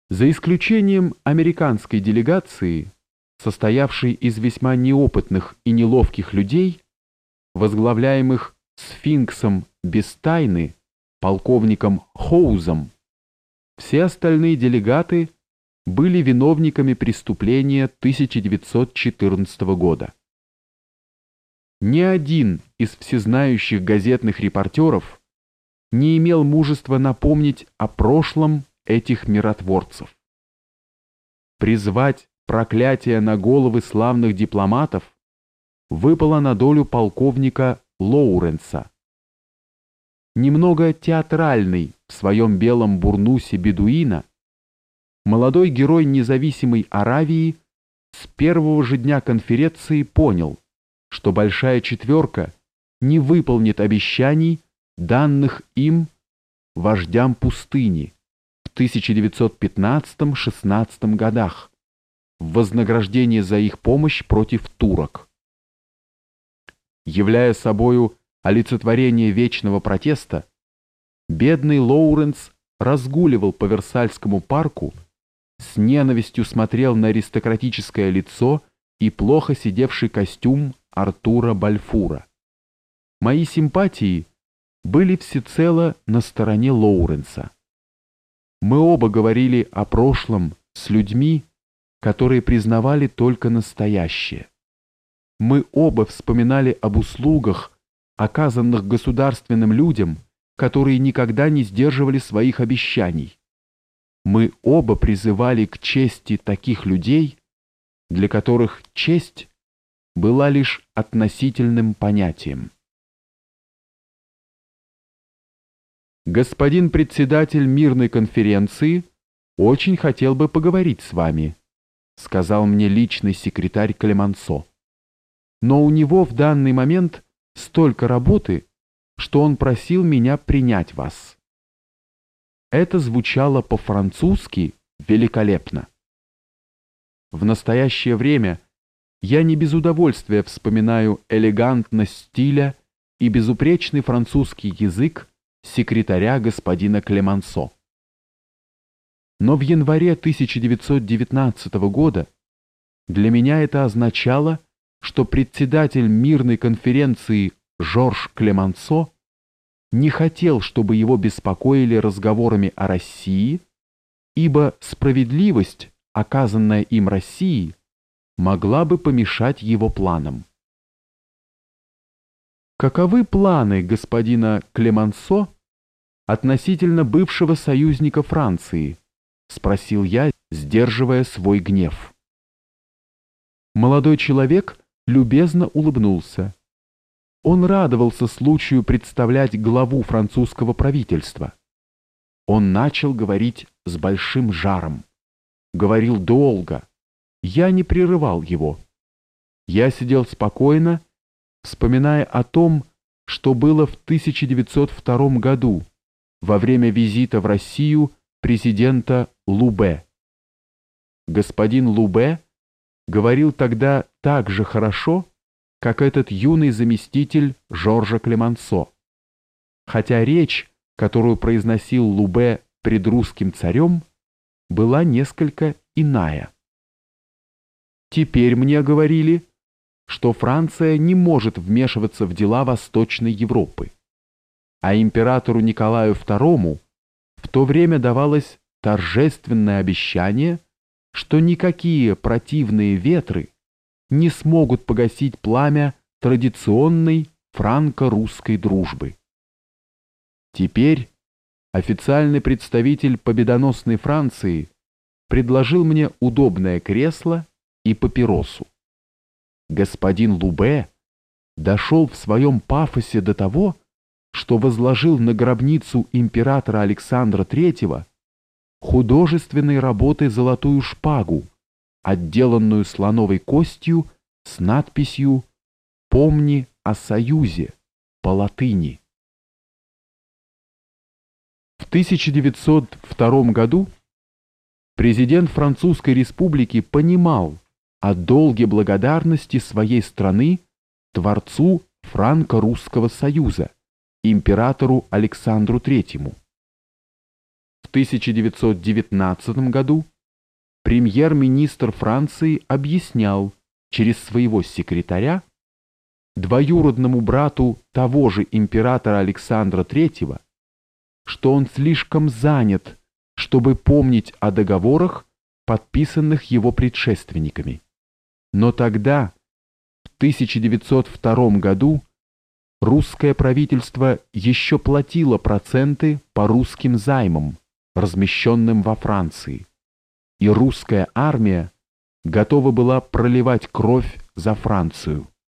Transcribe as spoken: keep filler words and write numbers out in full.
За исключением американской делегации, состоявшей из весьма неопытных и неловких людей, возглавляемых сфинксом без тайны, полковником Хоузом, все остальные делегаты были виновниками преступления тысяча девятьсот четырнадцатого года. Ни один из всезнающих газетных репортеров не имел мужества напомнить о прошлом этих миротворцев. Призвать проклятие на головы славных дипломатов выпало на долю полковника Лоуренса. Немного театральный в своем белом бурнусе бедуина, молодой герой независимой Аравии с первого же дня конференции понял, что Большая Четверка не выполнит обещаний, данных им вождям пустыни в тысяча девятьсот пятнадцатом-шестнадцатом годах в вознаграждение за их помощь против турок. Являя собою олицетворение вечного протеста, бедный Лоуренс разгуливал по Версальскому парку, с ненавистью смотрел на аристократическое лицо и плохо сидевший костюм Артура Бальфура. Мои симпатии были всецело на стороне Лоуренса. Мы оба говорили о прошлом с людьми, которые признавали только настоящее. Мы оба вспоминали об услугах, оказанных государственным людям, которые никогда не сдерживали своих обещаний. Мы оба призывали к чести таких людей, для которых честь была лишь относительным понятием. Господин председатель мирной конференции очень хотел бы поговорить с вами, сказал мне личный секретарь Клемансо. Но у него в данный момент столько работы, что он просил меня принять вас. Это звучало по-французски великолепно. В настоящее время я не без удовольствия вспоминаю элегантность стиля и безупречный французский язык секретаря господина Клемансо. Но в январе тысяча девятьсот девятнадцатого года для меня это означало, что председатель мирной конференции Жорж Клемансо не хотел, чтобы его беспокоили разговорами о России, ибо справедливость, оказанная им России, могла бы помешать его планам. Каковы планы господина Клемансо относительно бывшего союзника Франции? Спросил я, сдерживая свой гнев. Молодой человек любезно улыбнулся. Он радовался случаю представлять главу французского правительства. Он начал говорить с большим жаром. Говорил долго. Я не прерывал его. Я сидел спокойно, вспоминая о том, что было в тысяча девятьсот втором году, во время визита в Россию президента Лубе. Господин Лубе говорил тогда так же хорошо, как этот юный заместитель Жоржа Клемансо, хотя речь, которую произносил Лубе пред русским царем, была несколько иная. Теперь мне говорили, что Франция не может вмешиваться в дела Восточной Европы, а императору Николаю второму в то время давалось торжественное обещание, что никакие противные ветры не смогут погасить пламя традиционной франко-русской дружбы. Теперь официальный представитель победоносной Франции предложил мне удобное кресло и папиросу. Господин Лубе дошел в своем пафосе до того, что возложил на гробницу императора Александра третьего художественной работы золотую шпагу, отделанную слоновой костью с надписью «Помни о союзе» по латыни. В тысяча девятьсот втором году президент Французской Республики понимал о долге благодарности своей страны Творцу Франко-Русского Союза, императору Александру третьему. В тысяча девятьсот девятнадцатом году премьер-министр Франции объяснял через своего секретаря двоюродному брату того же императора Александра третьего, что он слишком занят, чтобы помнить о договорах, подписанных его предшественниками. Но тогда, в тысяча девятьсот втором году, русское правительство еще платило проценты по русским займам, размещенным во Франции, и русская армия готова была проливать кровь за Францию.